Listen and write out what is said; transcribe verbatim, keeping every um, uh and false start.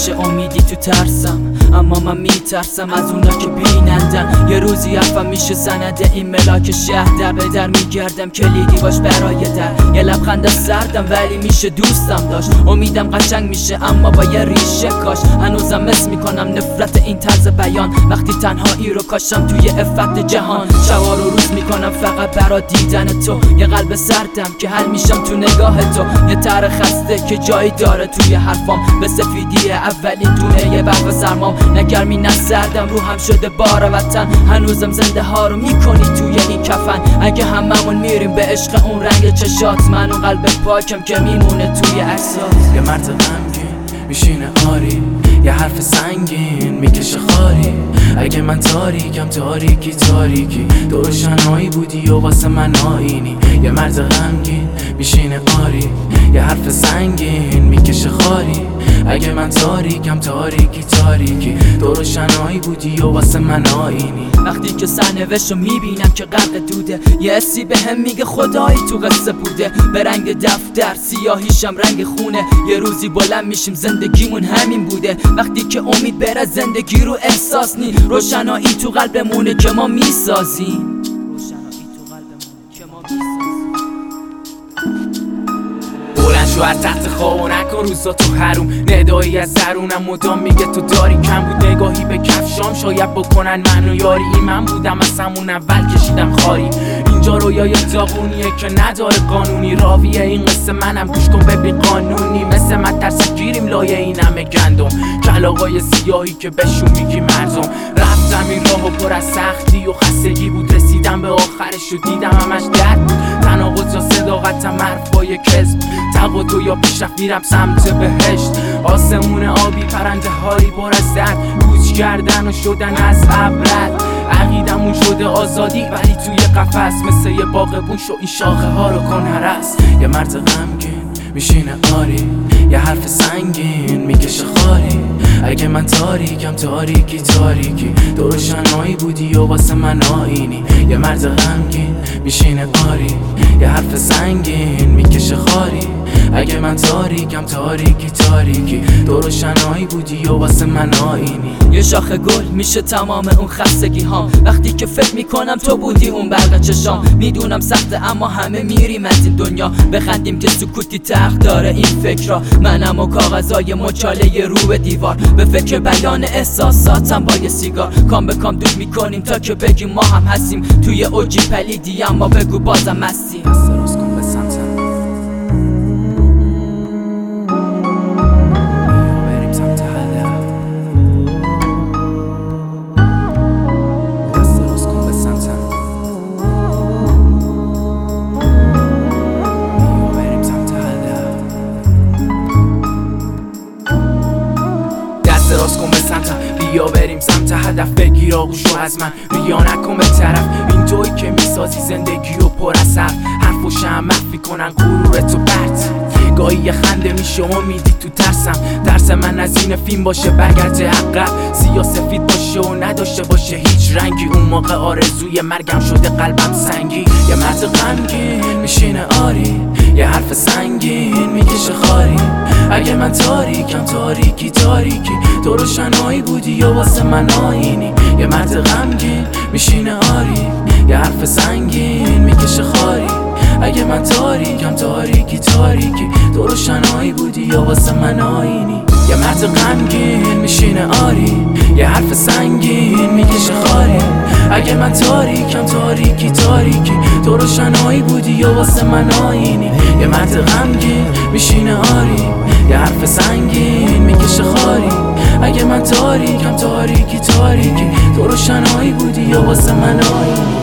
میشه امیدی تو ترسم، اما من میترسم از اونا که بینندن. یه روزی حرفم میشه سند این ملاک شهر، در به در میگردم کلیدی باش برای در. یه لبخند سردم ولی میشه دوستم داشت، امیدم قشنگ میشه اما با یه ریشه کاش. هنوزم مس میکنم نفرت این طرز بیان، وقتی تنهایی رو کاشم توی افت جهان. شبا رو روز میکنم فقط برا دیدن تو، یه قلب سردم که حل میشم تو نگاه تو. یه تر خسته که جایی داره توی حرفام، به سفیدی اولین دونه یه برف سرمام. نه گرمی نه سردم، روحم شده بار وطن، هنوزم زنده ها رو میکنی توی این کفن. اگه هممون میریم به عشق اون رنگ چشات، من اون قلب پاکم که میمونه توی عکسات. یه مرد غمگین میشینه آری، یه حرف سنگین میکشه خاری. اگه من تاریکم تاریکی تاریکی، تو روشنایی بودی و واسه من آینی. یه مرد غمگین میشینه آری، یه حرف سنگین میکشه خاری. اگه من تاریکم تاریکی تاریکی، تو روشنایی بودی و واسه من آینی. وقتی که سرنوشت رو میبینم که غرق دوده، یه حسی به هم میگه خدایی تو قصه بوده. به رنگ دفتر سیاهیشم رنگ خونه، یه روزی بلند میشیم زندگیمون همین بوده. وقتی که امید بره زندگی رو احساس نی، روشنایی تو قلبمونه که ما میسازیم. روشنایی تو قلبمونه که ما میسازیم. شو از تحت خواب و نکن روزا تو حروم، ندایی از درونم مدام میگه تو داری. کم بود نگاهی به کفشام شاید بکنن منو یاری. این من بودم از همون اول کشیدم خاری. اینجا رویای داغونیه که نداره قانونی، راویه این قصه منم گوش کن ببین قانونی. مثل من ترس گیریم لایه این همه گندم، کلاغای سیاهی که بهشون میگی مردم. رفتم این راهو پر از سختی و خستگی بود، رسیدم به آخرش و دیدم همش درد بود. تناقض یا صداقتم حرفای کذب، تقاطع یا پیشرفت میرم سمت بهشت. آسمون آبی پرنده هایی پر از درد، کوچ کردن و شدن از عبرت. عقیدمون شده آزادی ولی توی قفس، مثل یه باغبون شو این شاخه ها رو کن هرس. یه مرد غمگین میشینه آری، یه حرف سنگین میکشه خاری. اگه من تاریکم تاریکی تاریکی، تو روشنایی بودی و واسه من آینی. یه مرد غمگین میشینه آری، یه حرف سنگین میکشه خاری. اگه من تاریکم تاریکی تاریکی، تو روشنایی بودی و واسه من آینی. یه شاخ گل میشه تمام اون خستگی هام، وقتی که فکر میکنم تو بودی اون برق چشام. میدونم سخته اما همه میریم از این دنیا، بخندیم که سکوتی تخت داره این فکر را. منم و کاغذای مچاله رو به دیوار، به فکر بیان احساساتم با یه سیگار. کام به کام دود میکنیم تا که بگیم ما هم هستیم توی اوجی پلیدی، اما بگو بازم هستیم. دست دراز کن به سمتم، بریم سمت هدف. دست دراز کن به سمتم، بریم سمت هدف. دست دراز کن به سمتم، بیا بریم سمت هدف. بگیر آغوشو از من، بیا نکن به طرف. این توی که میسازی زندگی رو پر از حرف، حرف و شم مخفی کنن غرورتو پرت. گاهی یه خنده میشه امیدی تو ترسم، ترس من از این فیلم باشه برگرده عقب. سیاه سفید باشه و نداشته باشه هیچ رنگی، اون موقع آرزوی مرگم شده قلبم سنگی. یه مرد غمگین میشینه آری، یه حرف سنگین میکشه خاری. اگه من تاریکم تاریکی تاریکی، تو روشنایی بودی و واسه من آینی. یه مرد غمگین میشینه آری، یه حرف سنگین میکشه خاری. اگه من تاریکم تاریکی تاریکی، تو روشنایی بودی و واسه من آینی. یه مرد غمگین میشینه آری، یه حرف سنگین میکشه خاری. اگه من تاریکم تاریکی تاریکی، تو روشنایی بودی و واسه من آینی. یه مرد غمگین میشینه آری، یه حرف سنگین میکشه خاری. اگه من تاریکم تاریکی تاریکی، تو روشنایی بودی و واسه من آینی.